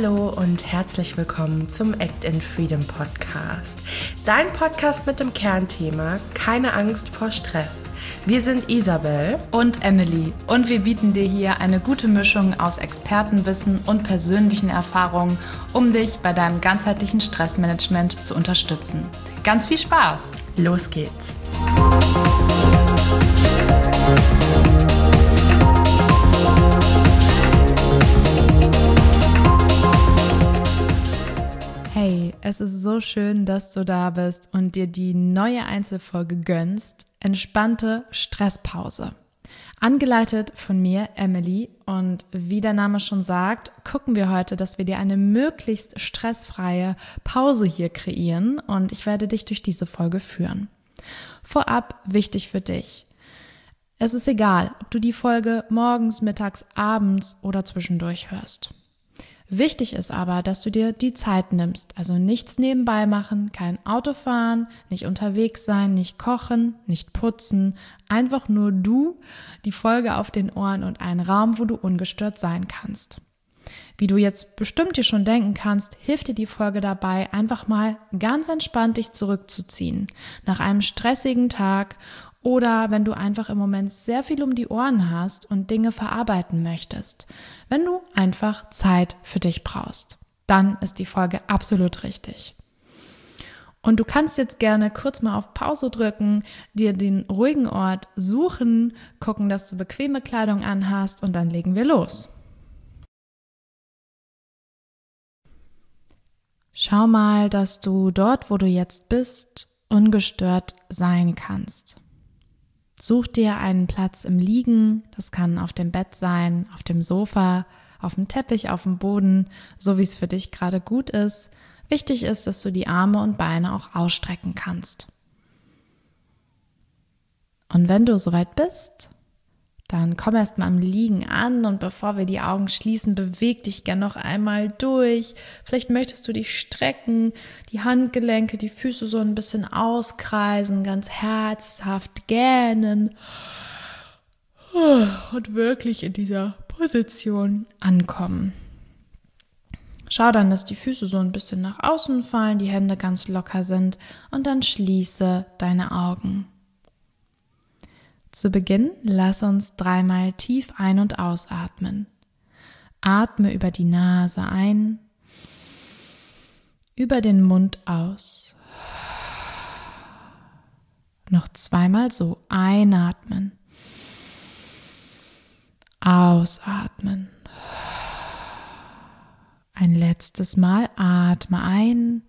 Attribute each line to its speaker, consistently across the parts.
Speaker 1: Hallo und herzlich willkommen zum Act in Freedom Podcast. Dein Podcast mit dem Kernthema Keine Angst vor Stress. Wir sind Isabel
Speaker 2: und Emily und wir bieten dir hier eine gute Mischung aus Expertenwissen und persönlichen Erfahrungen, um dich bei deinem ganzheitlichen Stressmanagement zu unterstützen. Ganz viel Spaß!
Speaker 1: Los geht's!
Speaker 2: Hey, es ist so schön, dass du da bist und dir die neue Einzelfolge gönnst. Entspannte Stresspause. Angeleitet von mir, Emily, und wie der Name schon sagt, gucken wir heute, dass wir dir eine möglichst stressfreie Pause hier kreieren und ich werde dich durch diese Folge führen. Vorab wichtig für dich. Es ist egal, ob du die Folge morgens, mittags, abends oder zwischendurch hörst. Wichtig ist aber, dass du dir die Zeit nimmst, also nichts nebenbei machen, kein Auto fahren, nicht unterwegs sein, nicht kochen, nicht putzen, einfach nur du, die Folge auf den Ohren und einen Raum, wo du ungestört sein kannst. Wie du jetzt bestimmt dir schon denken kannst, hilft dir die Folge dabei, einfach mal ganz entspannt dich zurückzuziehen, nach einem stressigen Tag oder wenn du einfach im Moment sehr viel um die Ohren hast und Dinge verarbeiten möchtest. Wenn du einfach Zeit für dich brauchst, dann ist die Folge absolut richtig. Und du kannst jetzt gerne kurz mal auf Pause drücken, dir den ruhigen Ort suchen, gucken, dass du bequeme Kleidung anhast und dann legen wir los. Schau mal, dass du dort, wo du jetzt bist, ungestört sein kannst. Such dir einen Platz im Liegen, das kann auf dem Bett sein, auf dem Sofa, auf dem Teppich, auf dem Boden, so wie es für dich gerade gut ist. Wichtig ist, dass du die Arme und Beine auch ausstrecken kannst. Und wenn du soweit bist, dann komm erst mal im Liegen an und bevor wir die Augen schließen, beweg dich gern noch einmal durch. Vielleicht möchtest du dich strecken, die Handgelenke, die Füße so ein bisschen auskreisen, ganz herzhaft gähnen und wirklich in dieser Position ankommen. Schau dann, dass die Füße so ein bisschen nach außen fallen, die Hände ganz locker sind und dann schließe deine Augen. Zu Beginn lass uns 3-mal tief ein- und ausatmen. Atme über die Nase ein, über den Mund aus. Noch 2-mal so einatmen, ausatmen. Ein letztes Mal atme ein,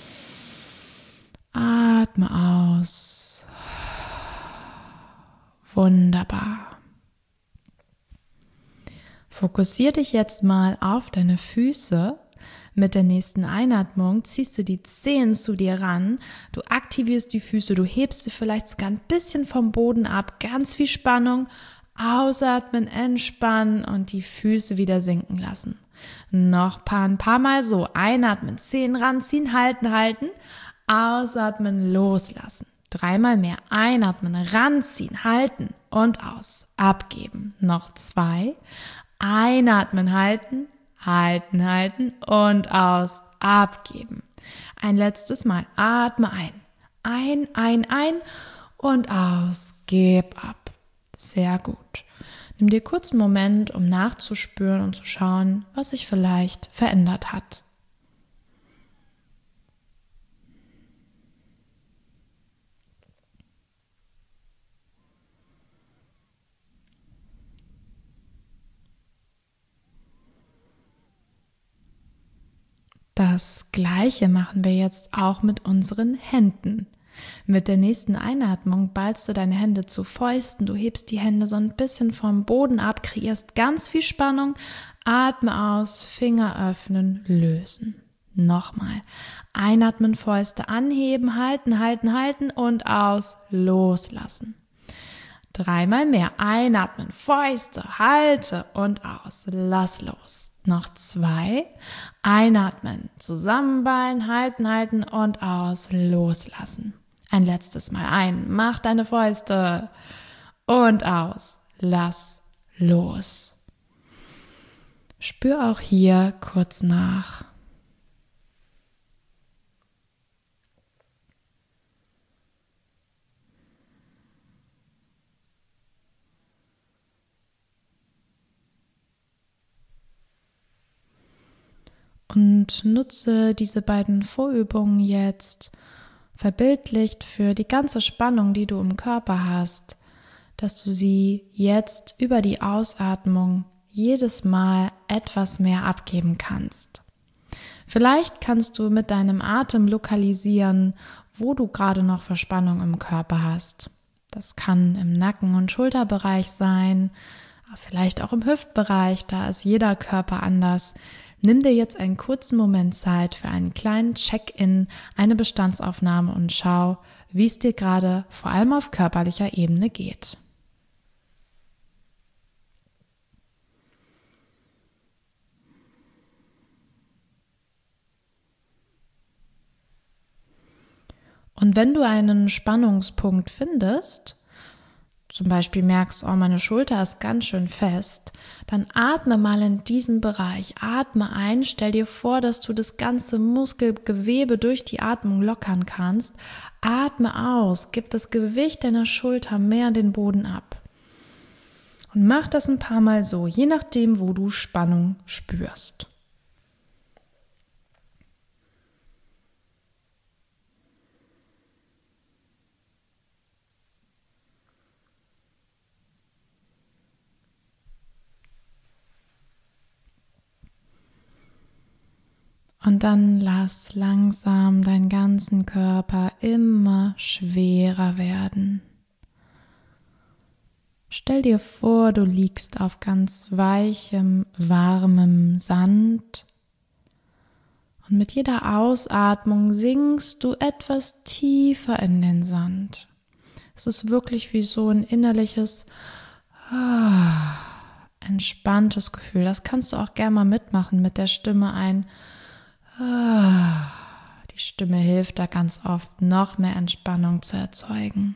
Speaker 2: atme aus. Wunderbar. Fokussiere dich jetzt mal auf deine Füße. Mit der nächsten Einatmung ziehst du die Zehen zu dir ran, du aktivierst die Füße, du hebst sie vielleicht sogar ein bisschen vom Boden ab, ganz viel Spannung, ausatmen, entspannen und die Füße wieder sinken lassen. Noch ein paar Mal so, einatmen, Zehen ranziehen, halten, ausatmen, loslassen. 3-mal mehr, einatmen, ranziehen, halten und aus, abgeben. Noch 2, einatmen, halten und aus, abgeben. Ein letztes Mal, atme ein und aus, gib ab. Sehr gut. Nimm dir kurz einen Moment, um nachzuspüren und zu schauen, was sich vielleicht verändert hat. Das Gleiche machen wir jetzt auch mit unseren Händen. Mit der nächsten Einatmung ballst du deine Hände zu Fäusten, du hebst die Hände so ein bisschen vom Boden ab, kreierst ganz viel Spannung, atme aus, Finger öffnen, lösen. Nochmal, einatmen, Fäuste anheben, halten und aus, loslassen. 3-mal mehr, einatmen, Fäuste, halte und aus, lass los. Noch 2, einatmen, zusammenballen, halten und aus, loslassen. Ein letztes Mal ein, mach deine Fäuste und aus, lass los. Spür auch hier kurz nach. Und nutze diese beiden Vorübungen jetzt verbildlicht für die ganze Spannung, die du im Körper hast, dass du sie jetzt über die Ausatmung jedes Mal etwas mehr abgeben kannst. Vielleicht kannst du mit deinem Atem lokalisieren, wo du gerade noch Verspannung im Körper hast. Das kann im Nacken- und Schulterbereich sein, vielleicht auch im Hüftbereich, da ist jeder Körper anders. Nimm dir jetzt einen kurzen Moment Zeit für einen kleinen Check-in, eine Bestandsaufnahme und schau, wie es dir gerade vor allem auf körperlicher Ebene geht. Und wenn du einen Spannungspunkt findest, zum Beispiel merkst, oh, meine Schulter ist ganz schön fest, dann atme mal in diesen Bereich. Atme ein, stell dir vor, dass du das ganze Muskelgewebe durch die Atmung lockern kannst. Atme aus, gib das Gewicht deiner Schulter mehr an den Boden ab. Und mach das ein paar Mal so, je nachdem, wo du Spannung spürst. Und dann lass langsam deinen ganzen Körper immer schwerer werden. Stell dir vor, du liegst auf ganz weichem, warmem Sand und mit jeder Ausatmung sinkst du etwas tiefer in den Sand. Es ist wirklich wie so ein innerliches, entspanntes Gefühl. Das kannst du auch gerne mal mitmachen mit der Stimme ein. Die Stimme hilft da ganz oft, noch mehr Entspannung zu erzeugen.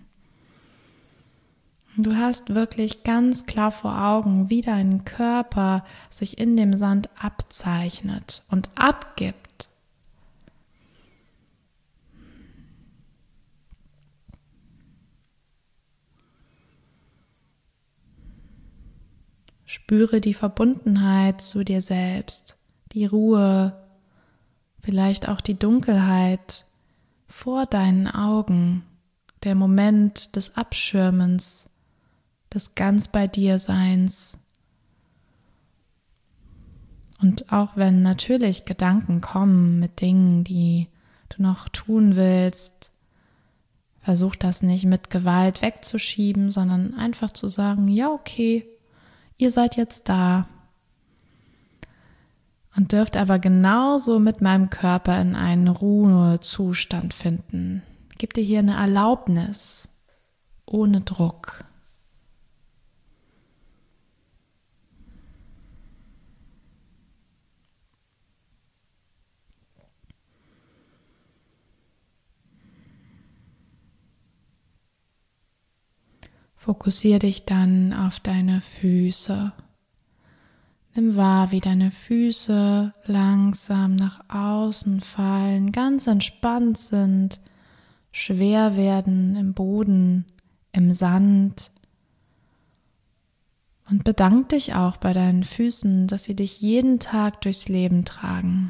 Speaker 2: Du hast wirklich ganz klar vor Augen, wie dein Körper sich in dem Sand abzeichnet und abgibt. Spüre die Verbundenheit zu dir selbst, die Ruhe, vielleicht auch die Dunkelheit vor deinen Augen, der Moment des Abschirmens, des ganz bei dir Seins. Und auch wenn natürlich Gedanken kommen mit Dingen, die du noch tun willst, versuch das nicht mit Gewalt wegzuschieben, sondern einfach zu sagen, ja okay, ihr seid jetzt da und dürft aber genauso mit meinem Körper in einen Ruhezustand finden. Gib dir hier eine Erlaubnis, ohne Druck. Fokussiere dich dann auf deine Füße. Nimm wahr, wie deine Füße langsam nach außen fallen, ganz entspannt sind, schwer werden im Boden, im Sand. Und bedank dich auch bei deinen Füßen, dass sie dich jeden Tag durchs Leben tragen.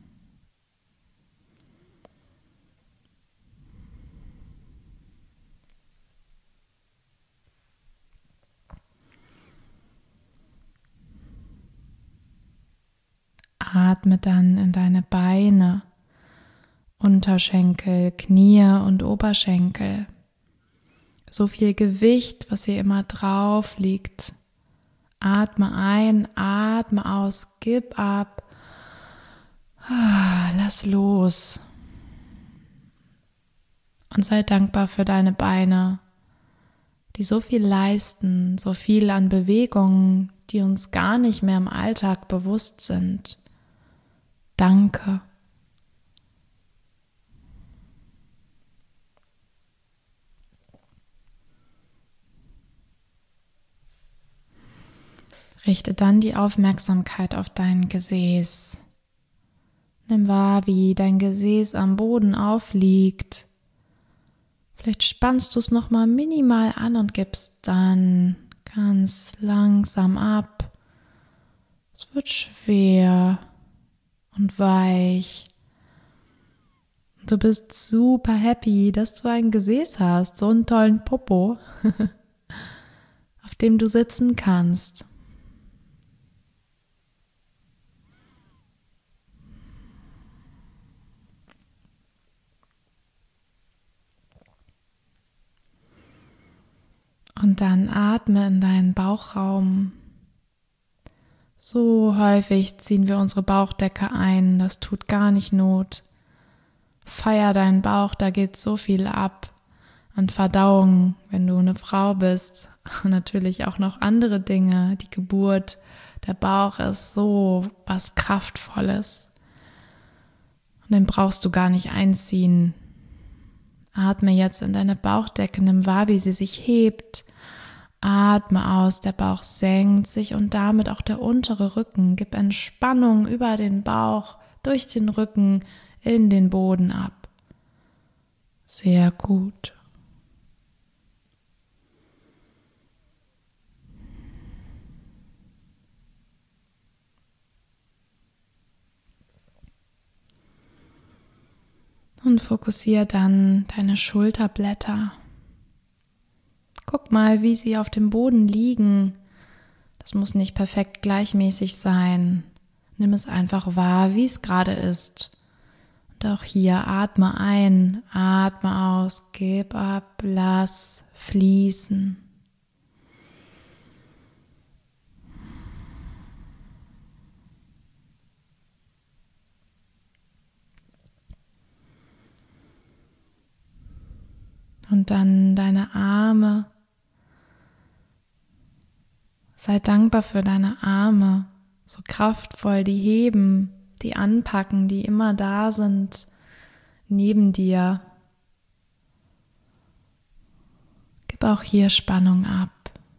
Speaker 2: Atme dann in deine Beine, Unterschenkel, Knie und Oberschenkel. So viel Gewicht, was hier immer drauf liegt. Atme ein, atme aus, gib ab, lass los. Und sei dankbar für deine Beine, die so viel leisten, so viel an Bewegungen, die uns gar nicht mehr im Alltag bewusst sind. Danke. Richte dann die Aufmerksamkeit auf dein Gesäß. Nimm wahr, wie dein Gesäß am Boden aufliegt. Vielleicht spannst du es nochmal minimal an und gibst dann ganz langsam ab. Es wird schwer und weich. Du bist super happy, dass du ein Gesäß hast, so einen tollen Popo, auf dem du sitzen kannst. Und dann atme in deinen Bauchraum. So häufig ziehen wir unsere Bauchdecke ein, das tut gar nicht Not. Feier deinen Bauch, da geht so viel ab an Verdauung, wenn du eine Frau bist. Und natürlich auch noch andere Dinge, die Geburt, der Bauch ist so was Kraftvolles. Und den brauchst du gar nicht einziehen. Atme jetzt in deine Bauchdecke, nimm wahr, wie sie sich hebt. Atme aus, der Bauch senkt sich und damit auch der untere Rücken. Gib Entspannung über den Bauch, durch den Rücken, in den Boden ab. Sehr gut. Und fokussiere dann deine Schulterblätter. Guck mal, wie sie auf dem Boden liegen. Das muss nicht perfekt gleichmäßig sein. Nimm es einfach wahr, wie es gerade ist. Und auch hier atme ein, atme aus, gib ab, lass fließen. Und dann deine Arme. Sei dankbar für deine Arme, so kraftvoll, die heben, die anpacken, die immer da sind, neben dir. Gib auch hier Spannung ab.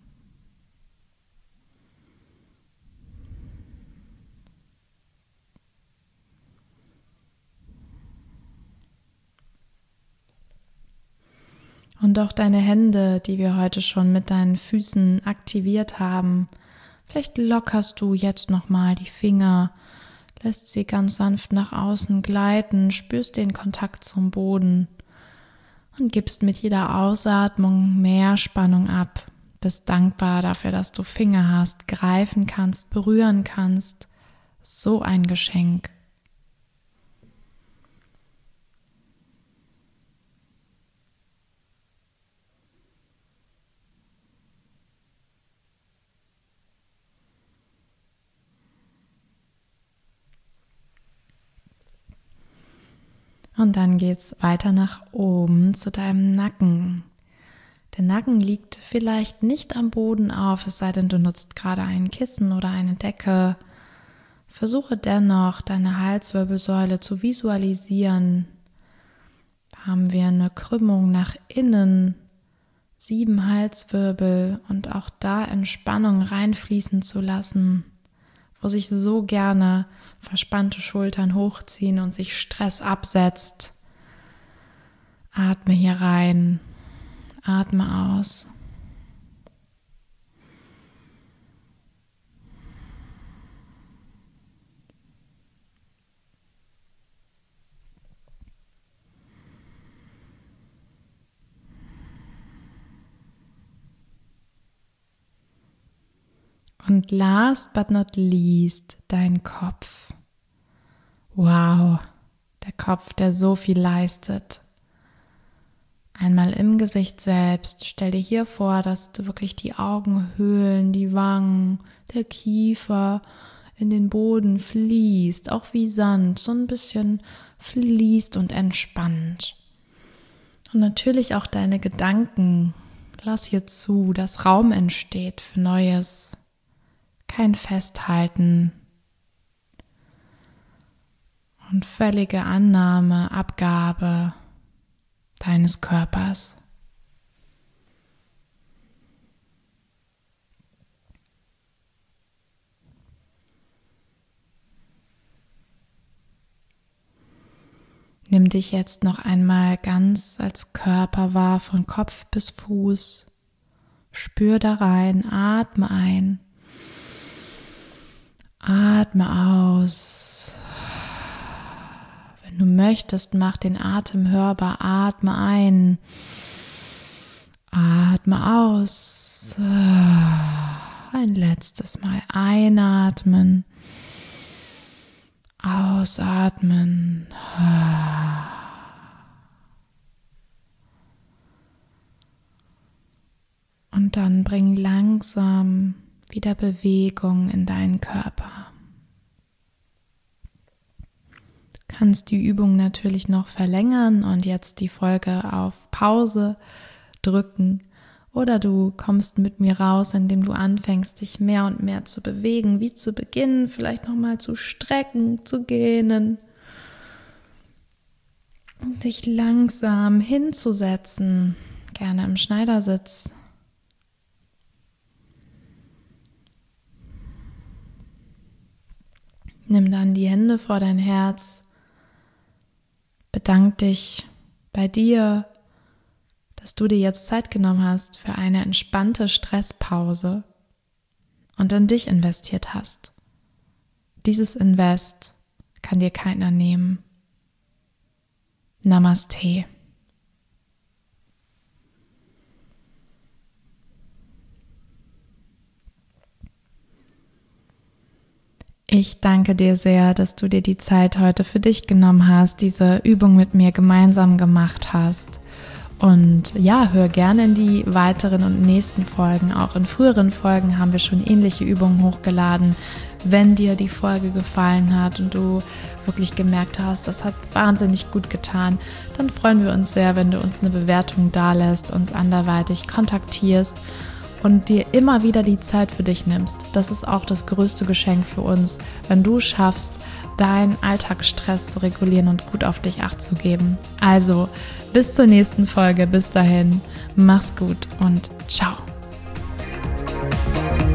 Speaker 2: Und auch deine Hände, die wir heute schon mit deinen Füßen aktiviert haben. Vielleicht lockerst du jetzt nochmal die Finger, lässt sie ganz sanft nach außen gleiten, spürst den Kontakt zum Boden und gibst mit jeder Ausatmung mehr Spannung ab. Bist dankbar dafür, dass du Finger hast, greifen kannst, berühren kannst. So ein Geschenk. Und dann geht's weiter nach oben zu deinem Nacken. Der Nacken liegt vielleicht nicht am Boden auf, es sei denn, du nutzt gerade ein Kissen oder eine Decke. Versuche dennoch, deine Halswirbelsäule zu visualisieren. Da haben wir eine Krümmung nach innen, 7 Halswirbel und auch da Entspannung reinfließen zu lassen, wo sich so gerne verspannte Schultern hochziehen und sich Stress absetzt. Atme hier rein, atme aus. Und last but not least, dein Kopf. Wow, der Kopf, der so viel leistet. Einmal im Gesicht selbst, stell dir hier vor, dass du wirklich die Augenhöhlen, die Wangen, der Kiefer in den Boden fließt, auch wie Sand, so ein bisschen fließt und entspannt. Und natürlich auch deine Gedanken. Lass hier zu, dass Raum entsteht für Neues. Kein Festhalten und völlige Annahme, Abgabe deines Körpers. Nimm dich jetzt noch einmal ganz als Körper wahr, von Kopf bis Fuß. Spür da rein, atme ein, atme aus. Wenn du möchtest, mach den Atem hörbar, atme ein, atme aus. Ein letztes Mal einatmen, ausatmen. Und dann bring langsam wieder Bewegung in deinen Körper. Du kannst die Übung natürlich noch verlängern und jetzt die Folge auf Pause drücken. Oder du kommst mit mir raus, indem du anfängst, dich mehr und mehr zu bewegen, wie zu Beginn, vielleicht nochmal zu strecken, zu gähnen. Und dich langsam hinzusetzen, gerne im Schneidersitz. Nimm dann die Hände vor dein Herz, bedank dich bei dir, dass du dir jetzt Zeit genommen hast für eine entspannte Stresspause und in dich investiert hast. Dieses Invest kann dir keiner nehmen. Namaste. Ich danke dir sehr, dass du dir die Zeit heute für dich genommen hast, diese Übung mit mir gemeinsam gemacht hast. Und ja, hör gerne in die weiteren und nächsten Folgen. Auch in früheren Folgen haben wir schon ähnliche Übungen hochgeladen. Wenn dir die Folge gefallen hat und du wirklich gemerkt hast, das hat wahnsinnig gut getan, dann freuen wir uns sehr, wenn du uns eine Bewertung dalässt, uns anderweitig kontaktierst und dir immer wieder die Zeit für dich nimmst. Das ist auch das größte Geschenk für uns, wenn du schaffst, deinen Alltagsstress zu regulieren und gut auf dich Acht zu geben. Also, bis zur nächsten Folge. Bis dahin, mach's gut und ciao.